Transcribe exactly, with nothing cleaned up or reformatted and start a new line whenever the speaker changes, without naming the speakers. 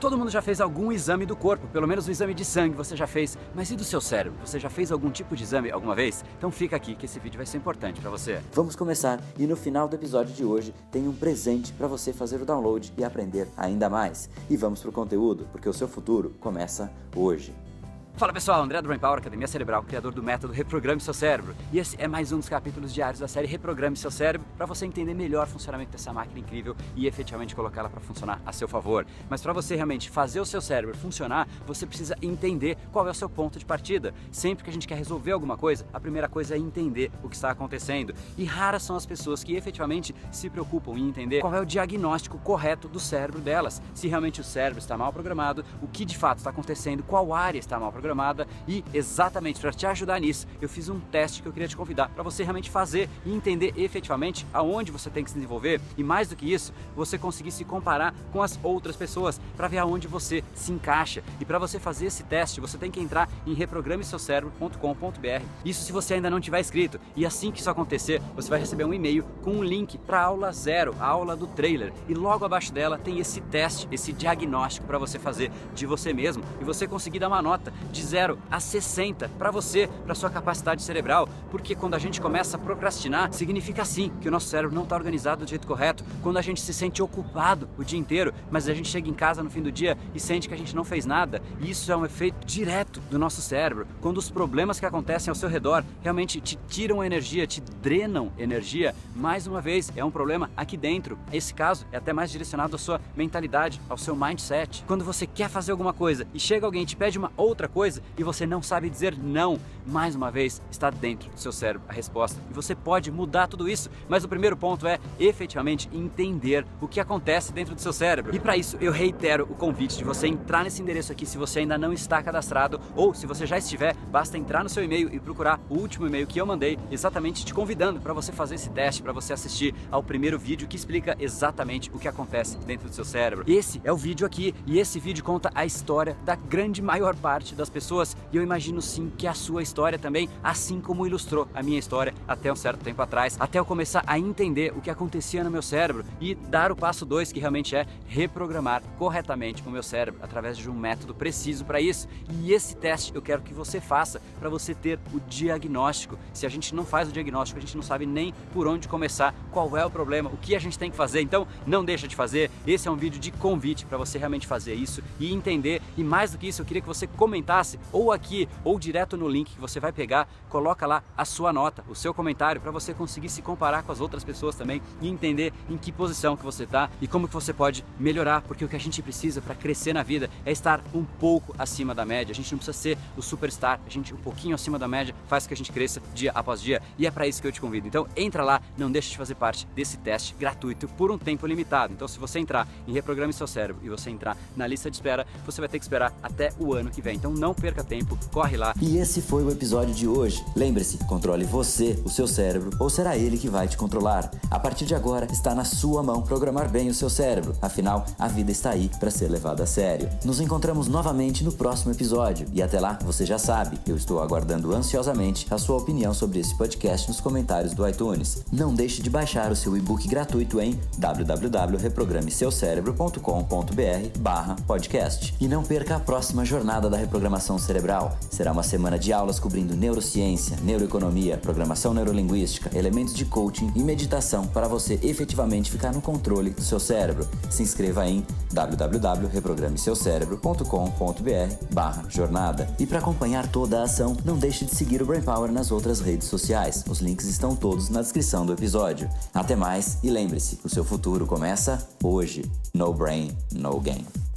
Todo mundo já fez algum exame do corpo, pelo menos um exame de sangue você já fez. Mas e do seu cérebro? Você já fez algum tipo de exame alguma vez? Então fica aqui que esse vídeo vai ser importante para você.
Vamos começar e no final do episódio de hoje tem um presente para você fazer o download e aprender ainda mais. E vamos pro conteúdo, porque o seu futuro começa hoje.
Fala pessoal, André do Brain Power, Academia Cerebral, criador do método Reprograme Seu Cérebro. E esse é mais um dos capítulos diários da série Reprograme Seu Cérebro, para você entender melhor o funcionamento dessa máquina incrível e efetivamente colocá-la para funcionar a seu favor. Mas para você realmente fazer o seu cérebro funcionar, você precisa entender qual é o seu ponto de partida. Sempre que a gente quer resolver alguma coisa, a primeira coisa é entender o que está acontecendo. E raras são as pessoas que efetivamente se preocupam em entender qual é o diagnóstico correto do cérebro delas. Se realmente o cérebro está mal programado, o que de fato está acontecendo, qual área está mal programada. E exatamente para te ajudar nisso, eu fiz um teste que eu queria te convidar para você realmente fazer e entender efetivamente aonde você tem que se desenvolver e, mais do que isso, você conseguir se comparar com as outras pessoas para ver aonde você se encaixa. E para você fazer esse teste, você tem que entrar em reprograme seu cérebro ponto com ponto br. Isso se você ainda não tiver inscrito. E assim que isso acontecer, você vai receber um e-mail com um link para a aula zero, a aula do trailer. E logo abaixo dela tem esse teste, esse diagnóstico para você fazer de você mesmo e você conseguir dar uma nota de zero a sessenta para você, para sua capacidade cerebral, porque quando a gente começa a procrastinar, significa sim que o nosso cérebro não está organizado do jeito correto. Quando a gente se sente ocupado o dia inteiro, mas a gente chega em casa no fim do dia e sente que a gente não fez nada, e isso é um efeito direto do nosso cérebro. Quando os problemas que acontecem ao seu redor realmente te tiram energia, te drenam energia, mais uma vez é um problema aqui dentro. Esse caso é até mais direcionado à sua mentalidade, ao seu mindset. Quando você quer fazer alguma coisa e chega alguém e te pede uma outra coisa e você não sabe dizer não, mais uma vez está dentro do seu cérebro a resposta. E você pode mudar tudo isso, mas o primeiro ponto é efetivamente entender o que acontece dentro do seu cérebro. E para isso eu reitero o convite de você entrar nesse endereço aqui se você ainda não está cadastrado, ou se você já estiver, basta entrar no seu e-mail e procurar o último e-mail que eu mandei, exatamente te convidando para você fazer esse teste, para você assistir ao primeiro vídeo que explica exatamente o que acontece dentro do seu cérebro. Esse é o vídeo aqui, e esse vídeo conta a história da grande maior parte das pessoas, e eu imagino sim que a sua história também, assim como ilustrou a minha história até um certo tempo atrás, até eu começar a entender o que acontecia no meu cérebro e dar o passo dois, que realmente é reprogramar corretamente o meu cérebro através de um método preciso para isso. E esse teste eu quero que você faça para você ter o diagnóstico. Se a gente não faz o diagnóstico, a gente não sabe nem por onde começar, qual é o problema, o que a gente tem que fazer. Então não deixa de fazer. Esse é um vídeo de convite para você realmente fazer isso e entender. E mais do que isso, eu queria que você comentasse ou aqui ou direto no link que você vai pegar, coloca lá a sua nota, o seu comentário, para você conseguir se comparar com as outras pessoas também e entender em que posição que você está e como que você pode melhorar, porque o que a gente precisa para crescer na vida é estar um pouco acima da média. A gente não precisa ser o superstar, a gente um pouquinho acima da média faz com que a gente cresça dia após dia, e é para isso que eu te convido. Então entra lá, não deixa de fazer parte desse teste gratuito por um tempo limitado. Então se você entrar em Reprograme Seu Cérebro e você entrar na lista de espera, você vai ter que esperar até o ano que vem. Então não perca tempo, corre lá.
E esse foi o episódio de hoje. Lembre-se, controle você, o seu cérebro, ou será ele que vai te controlar? A partir de agora, está na sua mão programar bem o seu cérebro. Afinal, a vida está aí para ser levada a sério. Nos encontramos novamente no próximo episódio. E até lá, você já sabe, eu estou aguardando ansiosamente a sua opinião sobre esse podcast nos comentários do iTunes. Não deixe de baixar o seu e-book gratuito em w w w ponto reprograme seu cérebro ponto com ponto br barra podcast. E não perca a próxima jornada da reprogramação cerebral. Será uma semana de aulas cobrindo neurociência, neuroeconomia, programação neurolinguística, elementos de coaching e meditação para você efetivamente ficar no controle do seu cérebro. Se inscreva em w w w ponto reprograme seu cérebro ponto com ponto br barra jornada. E para acompanhar toda a ação, não deixe de seguir o Brain Power nas outras redes sociais. Os links estão todos na descrição do episódio. Até mais e lembre-se, o seu futuro começa hoje. No brain, no game.